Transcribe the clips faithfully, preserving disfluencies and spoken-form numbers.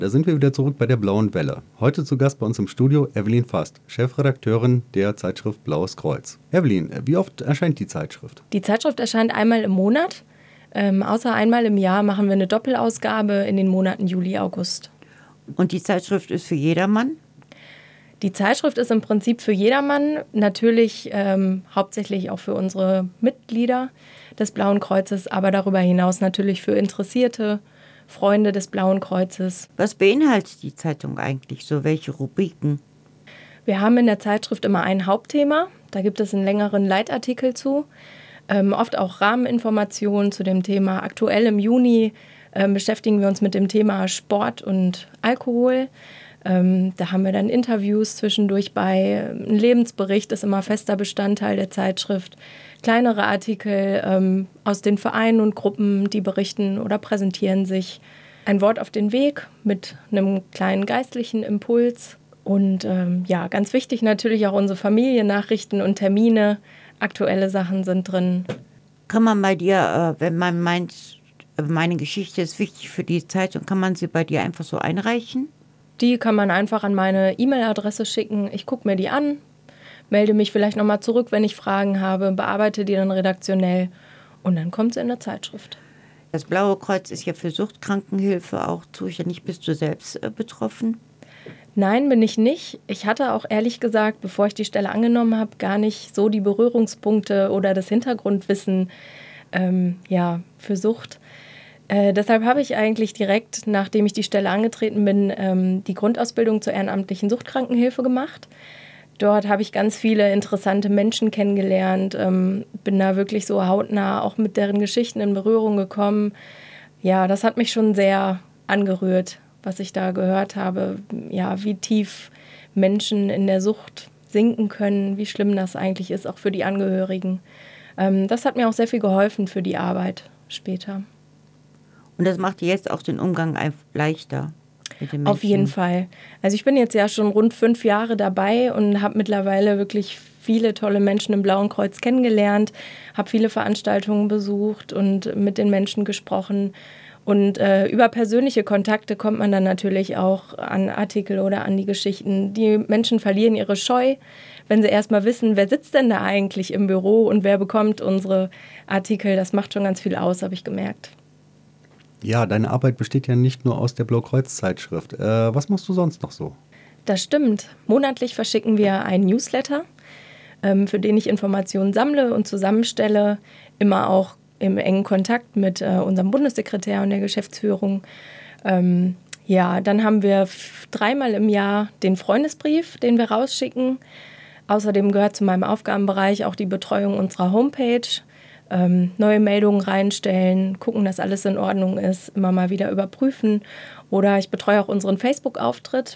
Da sind wir wieder zurück bei der Blauen Welle. Heute zu Gast bei uns im Studio Evelyn Fast, Chefredakteurin der Zeitschrift Blaues Kreuz. Evelyn, wie oft erscheint die Zeitschrift? Die Zeitschrift erscheint einmal im Monat. Ähm, außer einmal im Jahr machen wir eine Doppelausgabe in den Monaten Juli, August. Und die Zeitschrift ist für jedermann? Die Zeitschrift ist im Prinzip für jedermann, natürlich ähm, hauptsächlich auch für unsere Mitglieder des Blauen Kreuzes, aber darüber hinaus natürlich für Interessierte, Freunde des Blauen Kreuzes. Was beinhaltet die Zeitung eigentlich? So welche Rubriken? Wir haben in der Zeitschrift immer ein Hauptthema. Da gibt es einen längeren Leitartikel zu. Ähm, oft auch Rahmeninformationen zu dem Thema. Aktuell im Juni ähm, beschäftigen wir uns mit dem Thema Sport und Alkohol. Ähm, da haben wir dann Interviews zwischendurch bei. Ein Lebensbericht ist immer fester Bestandteil der Zeitschrift. Kleinere Artikel ähm, aus den Vereinen und Gruppen, die berichten oder präsentieren sich. Ein Wort auf den Weg mit einem kleinen geistlichen Impuls. Und ähm, ja, ganz wichtig natürlich auch unsere Familiennachrichten und Termine. Aktuelle Sachen sind drin. Kann man bei dir, äh, wenn man meint, meine Geschichte ist wichtig für die Zeitung, kann man sie bei dir einfach so einreichen? Die kann man einfach an meine E-Mail-Adresse schicken. Ich gucke mir die an, melde mich vielleicht nochmal zurück, wenn ich Fragen habe, bearbeite die dann redaktionell und dann kommt sie in der Zeitschrift. Das Blaue Kreuz ist ja für Suchtkrankenhilfe auch zuständig. Bist du selbst äh, betroffen? Nein, bin ich nicht. Ich hatte auch ehrlich gesagt, bevor ich die Stelle angenommen habe, gar nicht so die Berührungspunkte oder das Hintergrundwissen ähm, ja, für Sucht. Äh, deshalb habe ich eigentlich direkt, nachdem ich die Stelle angetreten bin, ähm, die Grundausbildung zur ehrenamtlichen Suchtkrankenhilfe gemacht. Dort habe ich ganz viele interessante Menschen kennengelernt, ähm, bin da wirklich so hautnah auch mit deren Geschichten in Berührung gekommen. Ja, das hat mich schon sehr angerührt, was ich da gehört habe, ja, wie tief Menschen in der Sucht sinken können, wie schlimm das eigentlich ist, auch für die Angehörigen. Ähm, das hat mir auch sehr viel geholfen für die Arbeit später. Und das macht dir jetzt auch den Umgang leichter mit den Menschen? Auf jeden Fall. Also ich bin jetzt ja schon rund fünf Jahre dabei und habe mittlerweile wirklich viele tolle Menschen im Blauen Kreuz kennengelernt, habe viele Veranstaltungen besucht und mit den Menschen gesprochen. Und äh, über persönliche Kontakte kommt man dann natürlich auch an Artikel oder an die Geschichten. Die Menschen verlieren ihre Scheu, wenn sie erstmal wissen, wer sitzt denn da eigentlich im Büro und wer bekommt unsere Artikel. Das macht schon ganz viel aus, habe ich gemerkt. Ja, deine Arbeit besteht ja nicht nur aus der Blaukreuz-Zeitschrift. Äh, was machst du sonst noch so? Das stimmt. Monatlich verschicken wir einen Newsletter, ähm, für den ich Informationen sammle und zusammenstelle, immer auch im engen Kontakt mit äh, unserem Bundessekretär und der Geschäftsführung. Ähm, ja, dann haben wir f- dreimal im Jahr den Freundesbrief, den wir rausschicken. Außerdem gehört zu meinem Aufgabenbereich auch die Betreuung unserer Homepage. Ähm, neue Meldungen reinstellen, gucken, dass alles in Ordnung ist, immer mal wieder überprüfen. Oder ich betreue auch unseren Facebook-Auftritt.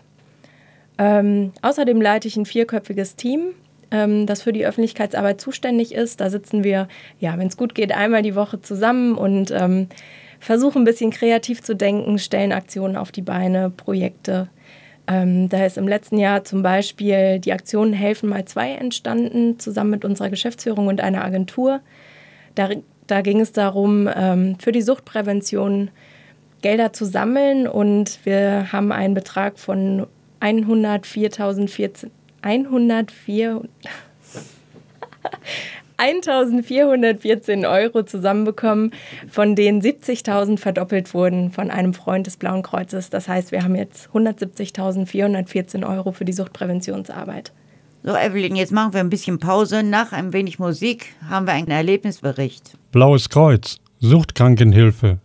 Ähm, außerdem leite ich ein vierköpfiges Team, ähm, das für die Öffentlichkeitsarbeit zuständig ist. Da sitzen wir, ja, wenn es gut geht, einmal die Woche zusammen und ähm, versuchen ein bisschen kreativ zu denken, stellen Aktionen auf die Beine, Projekte. Ähm, da ist im letzten Jahr zum Beispiel die Aktion Helfen mal zwei entstanden, zusammen mit unserer Geschäftsführung und einer Agentur. Da, da ging es darum, ähm, für die Suchtprävention Gelder zu sammeln und wir haben einen Betrag von hundertviertausendvierzehn Euro zusammenbekommen, von denen siebzigtausend verdoppelt wurden von einem Freund des Blauen Kreuzes. Das heißt, wir haben jetzt hundertsiebzigtausendvierhundertvierzehn Euro für die Suchtpräventionsarbeit. So, Evelyn, jetzt machen wir ein bisschen Pause. Nach ein wenig Musik haben wir einen Erlebnisbericht. Blaues Kreuz, Suchtkrankenhilfe,